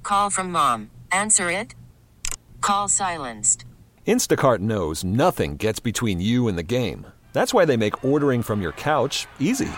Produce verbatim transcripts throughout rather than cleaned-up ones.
call from mom. Answer it. Call silenced. Instacart knows nothing gets between you and the game. That's why they make ordering from your couch easy.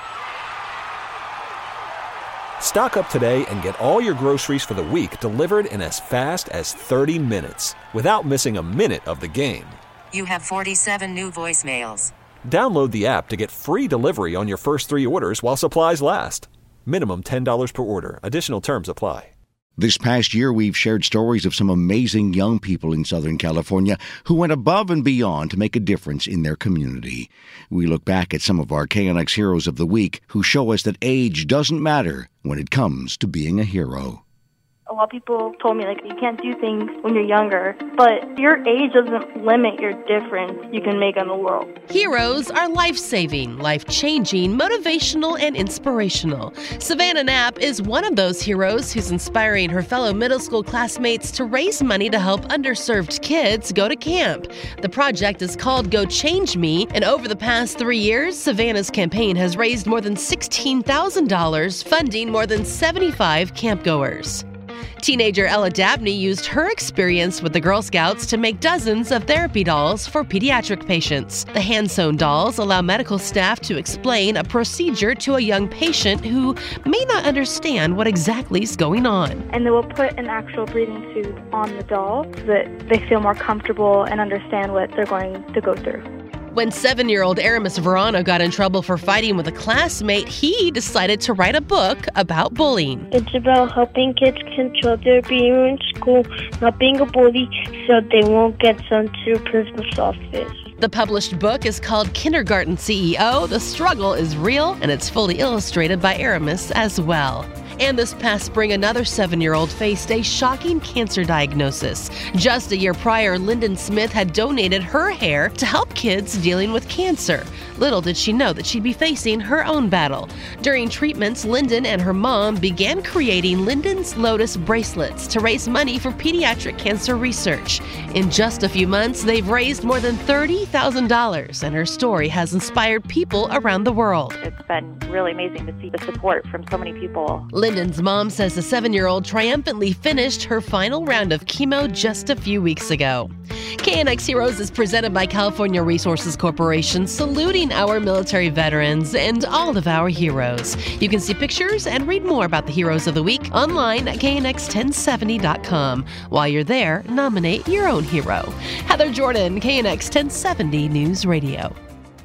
Stock up today and get all your groceries for the week delivered in as fast as thirty minutes without missing a minute of the game. You have forty-seven new voicemails. Download the app to get free delivery on your first three orders while supplies last. Minimum ten dollars per order. Additional terms apply. This past year, we've shared stories of some amazing young people in Southern California who went above and beyond to make a difference in their community. We look back at some of our K N X Heroes of the Week who show us that age doesn't matter when it comes to being a hero. A lot of people told me, like, you can't do things when you're younger, but your age doesn't limit your difference you can make in the world. Heroes are life-saving, life-changing, motivational, and inspirational. Savannah Knapp is one of those heroes who's inspiring her fellow middle school classmates to raise money to help underserved kids go to camp. The project is called Go Change Me, and over the past three years, Savannah's campaign has raised more than sixteen thousand dollars, funding more than seventy-five campgoers. Teenager Ella Dabney used her experience with the Girl Scouts to make dozens of therapy dolls for pediatric patients. The hand-sewn dolls allow medical staff to explain a procedure to a young patient who may not understand what exactly is going on. And they will put an actual breathing tube on the doll so that they feel more comfortable and understand what they're going to go through. When seven-year-old Aramis Verano got in trouble for fighting with a classmate, he decided to write a book about bullying. It's about helping kids control their behavior in school, not being a bully, so they won't get sent to the principal's office. The published book is called Kindergarten C E O. The struggle is real, and it's fully illustrated by Aramis as well. And this past spring, another seven-year-old faced a shocking cancer diagnosis. Just a year prior, Lyndon Smith had donated her hair to help kids dealing with cancer. Little did she know that she'd be facing her own battle. During treatments, Lyndon and her mom began creating Lyndon's Lotus bracelets to raise money for pediatric cancer research. In just a few months, they've raised more than thirty thousand dollars, and her story has inspired people around the world. It's been really amazing to see the support from so many people. Lyndon's mom says the seven-year-old triumphantly finished her final round of chemo just a few weeks ago. K N X Heroes is presented by California Resources Corporation, saluting our military veterans and all of our heroes. You can see pictures and read more about the Heroes of the Week online at K N X ten seventy dot com. While you're there, nominate your own hero. Heather Jordan, K N X ten seventy News Radio.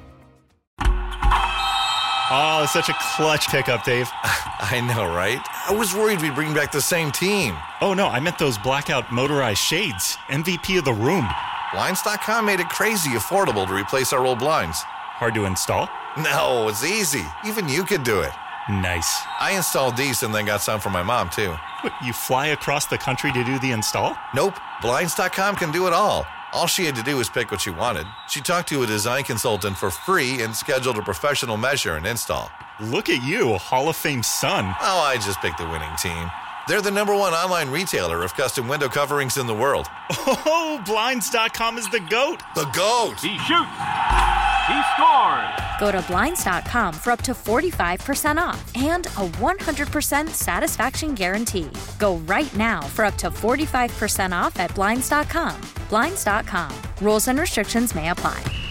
Oh, it's such a clutch pickup, Dave. I know, right? I was worried we'd bring back the same team. Oh, no, I meant those blackout motorized shades. M V P of the room. Blinds dot com made it crazy affordable to replace our old blinds. Hard to install? No, it's easy. Even you could do it. Nice. I installed these and then got some for my mom, too. What, you fly across the country to do the install? Nope. Blinds dot com can do it all. All she had to do was pick what she wanted. She talked to a design consultant for free and scheduled a professional measure and install. Look at you, Hall of Fame son. Oh, I just picked the winning team. They're the number one online retailer of custom window coverings in the world. Oh, Blinds dot com is the GOAT. The GOAT! He shoots! He scores! Go to Blinds dot com for up to forty-five percent off and a one hundred percent satisfaction guarantee. Go right now for up to forty-five percent off at Blinds dot com. Blinds dot com. Rules and restrictions may apply.